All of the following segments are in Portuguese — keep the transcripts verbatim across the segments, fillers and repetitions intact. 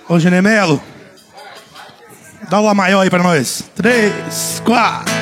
Ô, Genemelo, dá o Lá maior aí pra nós. Três, quatro.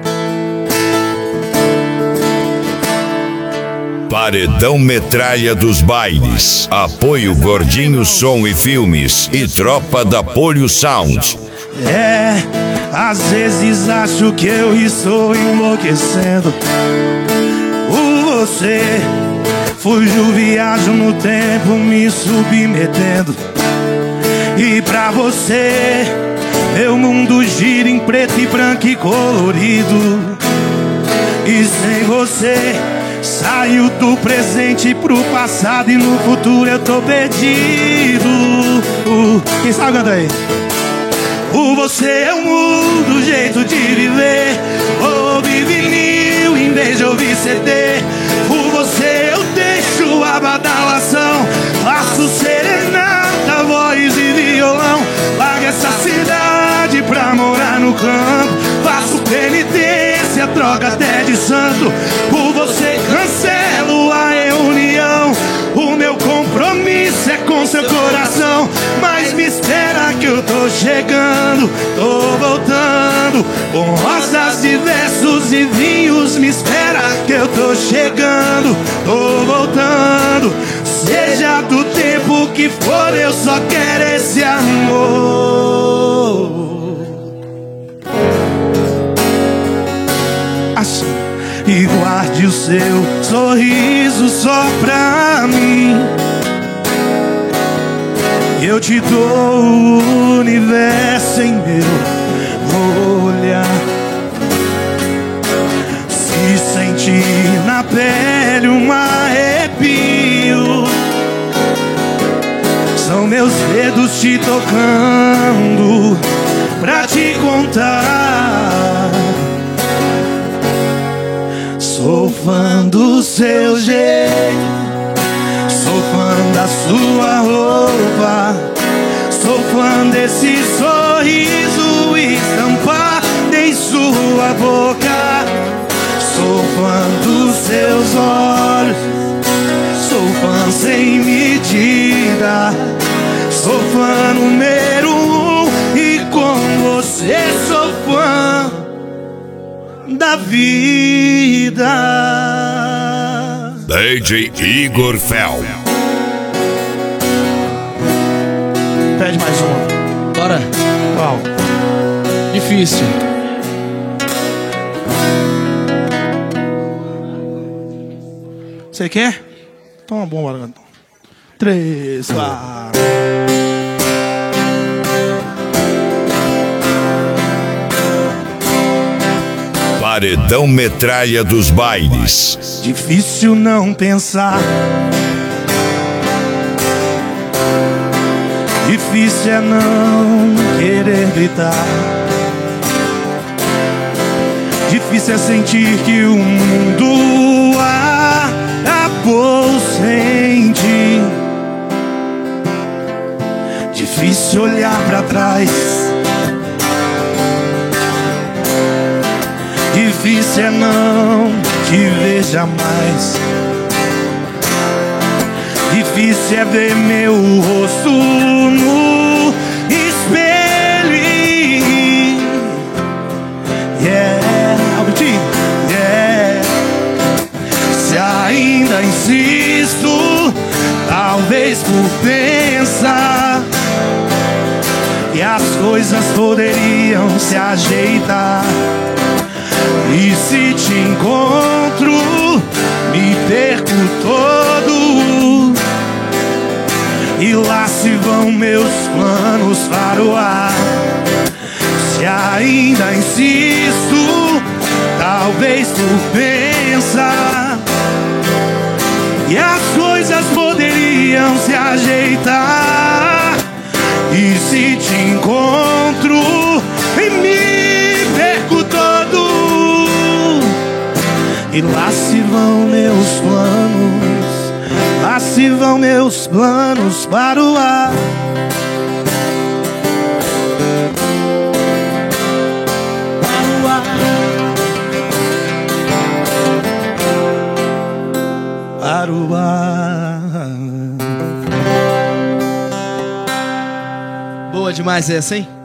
Paredão Metralha dos Bailes. Apoio Gordinho Som e Filmes e Tropa da Polio Sound. É, às vezes acho que eu estou enlouquecendo por você. Fujo, viajo no tempo, me submetendo. E pra você, meu mundo gira em preto e branco e colorido. E sem você, saio do presente pro passado e no futuro eu tô perdido. uh, Quem sabe canta aí? Por você eu mudo o jeito de viver. Ouvi vinil em vez de ouvir C D. Por você eu deixo a badalação. Faço serenata, voz e violão. Larga essa cidade pra morar no campo. Faço penitência, troca até de santo. Por você cancelo a reunião. O meu compromisso é com seu coração. Mas me espera que eu tô chegando, tô voltando. Com rosas de versos e vinhos. Me espera que eu tô chegando, tô voltando. Seja do tempo que for, eu só quero esse amor. Assim. E guarde o seu sorriso só pra mim. Eu te dou o universo em meu olhar. Se sentir na pele um arrepio, são meus dedos te tocando pra te contar. Sou fã do seu jeito, sou fã da sua roupa, sou fã desse sorriso estampado em sua boca. Sou fã dos seus olhos, sou fã sem medida. Sou fã número um e com você sou fã da vida. D J Igor Fel. Pede mais uma. Bora. Qual? Difícil. Você quer? Toma bom, bora cantar. Três, quatro. Paredão Metralha dos Bailes. Difícil não pensar, difícil é não querer gritar. Difícil é sentir que o mundo acabou sem ti. Difícil olhar pra trás, difícil é não te ver jamais. Difícil é ver meu rosto no espelho. Yeah, Albertinho, yeah. Se ainda insisto, talvez por pensar que as coisas poderiam se ajeitar. E se te encontro, me perco todo. E lá se vão meus planos para o ar. Se ainda insisto, talvez por pensar que as coisas poderiam se ajeitar. E se te encontro, e me perco todo. E lá se vão meus planos, lá se vão meus planos para o ar. Para o ar. Para o ar. Boa demais essa, hein?